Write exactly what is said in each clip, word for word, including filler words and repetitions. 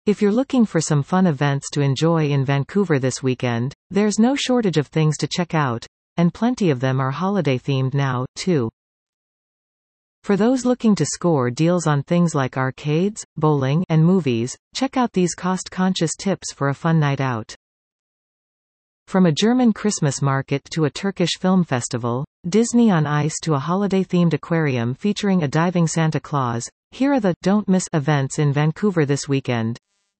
If you're looking for some fun events to enjoy in Vancouver this weekend, there's no shortage of things to check out, and plenty of them are holiday-themed now, too. For those looking to score deals on things like arcades, bowling, and movies, check out these cost-conscious tips for a fun night out. From a German Christmas market to a Turkish film festival, Disney on Ice to a holiday-themed aquarium featuring a diving Santa Claus, here are the don't miss events in Vancouver this weekend.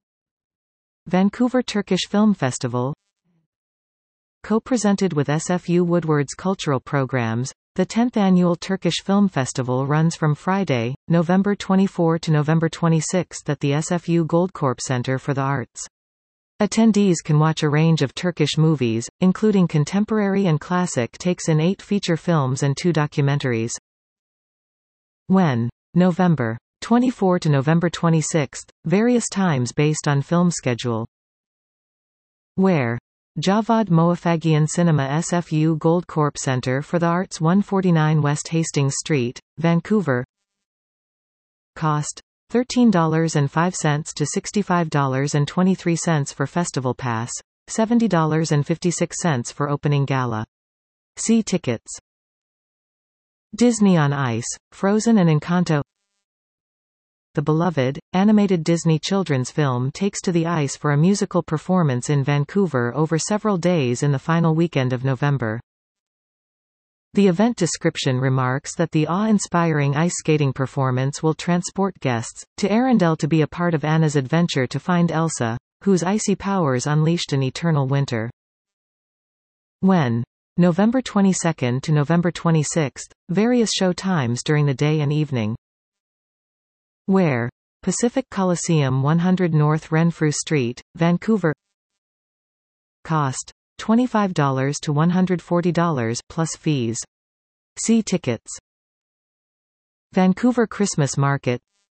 Vancouver Turkish Film Festival. Co-presented with S F U Woodward's cultural programs, the tenth Annual Turkish Film Festival runs from Friday, November twenty-fourth to November twenty-sixth at the S F U Goldcorp Center for the Arts. Attendees can watch a range of Turkish movies, including contemporary and classic takes in eight feature films and two documentaries. When? November twenty-fourth to November twenty-sixth, various times based on film schedule. Where? Javad Moaffagian Cinema S F U Goldcorp Center for the Arts one forty-nine West Hastings Street, Vancouver. Cost: thirteen dollars and five cents to sixty-five dollars and twenty-three cents for Festival Pass, seventy dollars and fifty-six cents for Opening Gala. See tickets. Disney on Ice, Frozen and Encanto. The beloved, animated Disney children's film takes to the ice for a musical performance in Vancouver over several days in the final weekend of November. The event description remarks that the awe-inspiring ice skating performance will transport guests to Arendelle to be a part of Anna's adventure to find Elsa, whose icy powers unleashed an eternal winter. When? November twenty-second to November twenty-sixth, various show times during the day and evening. Where? Pacific Coliseum one hundred North Renfrew Street, Vancouver. Cost: twenty-five dollars to one hundred forty dollars plus fees. See tickets. Vancouver Christmas Market.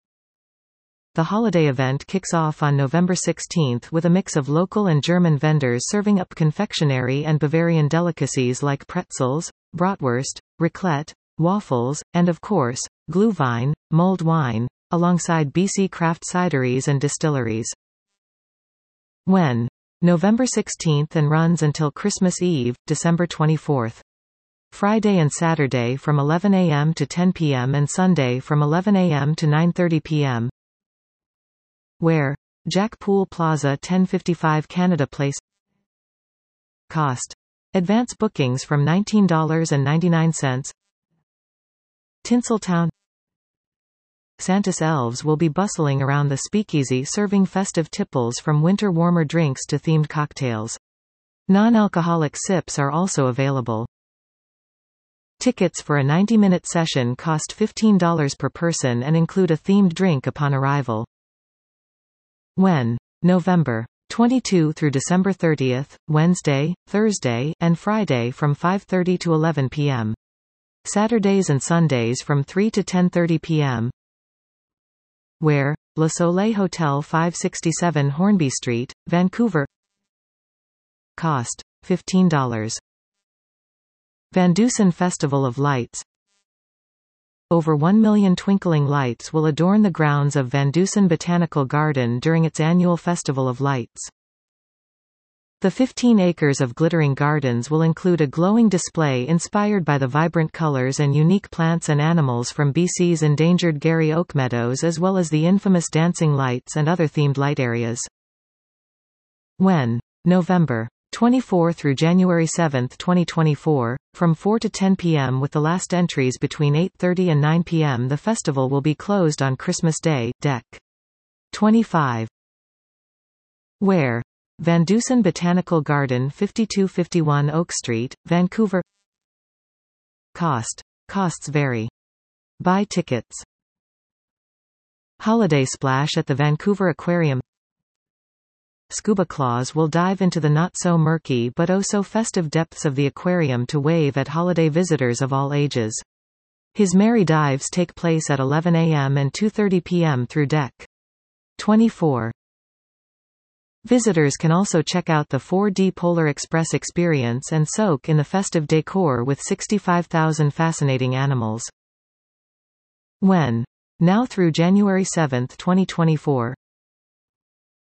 The holiday event kicks off on November sixteenth with a mix of local and German vendors serving up confectionery and Bavarian delicacies like pretzels, bratwurst, raclette, waffles, and of course, glühwein, mulled wine, alongside B C craft cideries and distilleries. When? November sixteenth and runs until Christmas Eve, December twenty-fourth. Friday and Saturday from eleven a m to ten p m and Sunday from eleven a m to nine thirty p m Where? Jack Pool Plaza ten fifty-five Canada Place. Cost: advance bookings from nineteen dollars and ninety-nine cents. Tinseltown. Santa's elves will be bustling around the speakeasy serving festive tipples from winter warmer drinks to themed cocktails. Non-alcoholic sips are also available. Tickets for a ninety minute session cost fifteen dollars per person and include a themed drink upon arrival. When? November twenty-second through December thirtieth, Wednesday, Thursday, and Friday from five thirty to eleven p m Saturdays and Sundays from three to ten thirty p m Where? Le Soleil Hotel five sixty-seven Hornby Street, Vancouver. Cost: fifteen dollars. Van Dusen Festival of Lights. Over one million twinkling lights will adorn the grounds of Van Dusen Botanical Garden during its annual Festival of Lights. The fifteen acres of glittering gardens will include a glowing display inspired by the vibrant colors and unique plants and animals from B C's endangered Garry Oak Meadows, as well as the infamous dancing lights and other themed light areas. When? November twenty-fourth through January seventh twenty twenty-four, from four to ten p m with the last entries between eight thirty and nine p m The festival will be closed on Christmas Day, Deck twenty-five. Where? Van Dusen Botanical Garden fifty-two fifty-one Oak Street, Vancouver. Cost: costs vary. Buy tickets. Holiday Splash at the Vancouver Aquarium. Scuba Claus will dive into the not-so-murky but oh-so-festive depths of the aquarium to wave at holiday visitors of all ages. His merry dives take place at eleven a m and two thirty p m through Deck twenty-four. Visitors can also check out the four D Polar Express experience and soak in the festive decor with sixty-five thousand fascinating animals. When? Now through January seventh twenty twenty-four.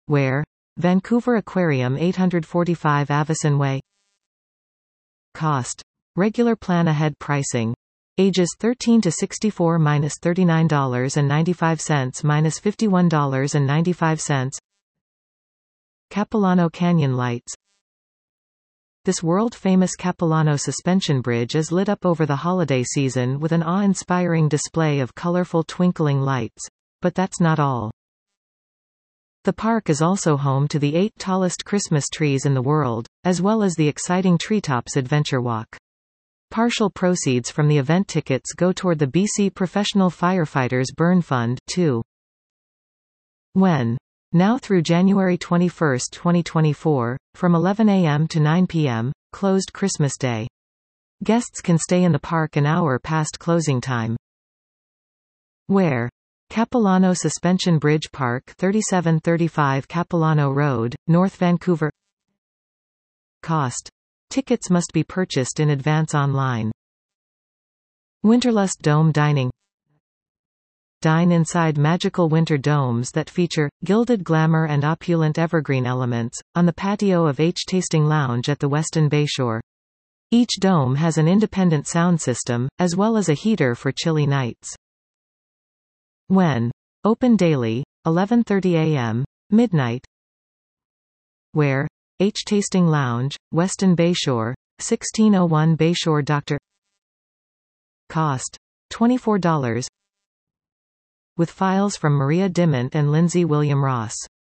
Where? Vancouver Aquarium, eight forty-five Avison Way. Cost. Regular plan ahead pricing. Ages thirteen to sixty-four minus thirty-nine dollars and ninety-five cents minus fifty-one dollars and ninety-five cents. Capilano Canyon Lights. This world-famous Capilano suspension bridge is lit up over the holiday season with an awe-inspiring display of colorful twinkling lights. But that's not all. The park is also home to the eight tallest Christmas trees in the world, as well as the exciting Treetops Adventure Walk. Partial proceeds from the event tickets go toward the B C Professional Firefighters Burn Fund, too. When? Now through January twenty-first, twenty twenty-four, from eleven a m to nine p m, closed Christmas Day. Guests can stay in the park an hour past closing time. Where? Capilano Suspension Bridge Park, thirty-seven thirty-five Capilano Road, North Vancouver. Cost. Tickets must be purchased in advance online. Winterlust Dome Dining. Dine inside magical winter domes that feature gilded glamour and opulent evergreen elements, on the patio of H Tasting Lounge at the Weston Bayshore. Each dome has an independent sound system, as well as a heater for chilly nights. When? Open daily, eleven thirty a m, midnight. Where? H Tasting Lounge, Weston Bayshore, sixteen oh one Bayshore. Doctor Cost. twenty-four dollars. With files from Maria Dimont and Lindsay William Ross.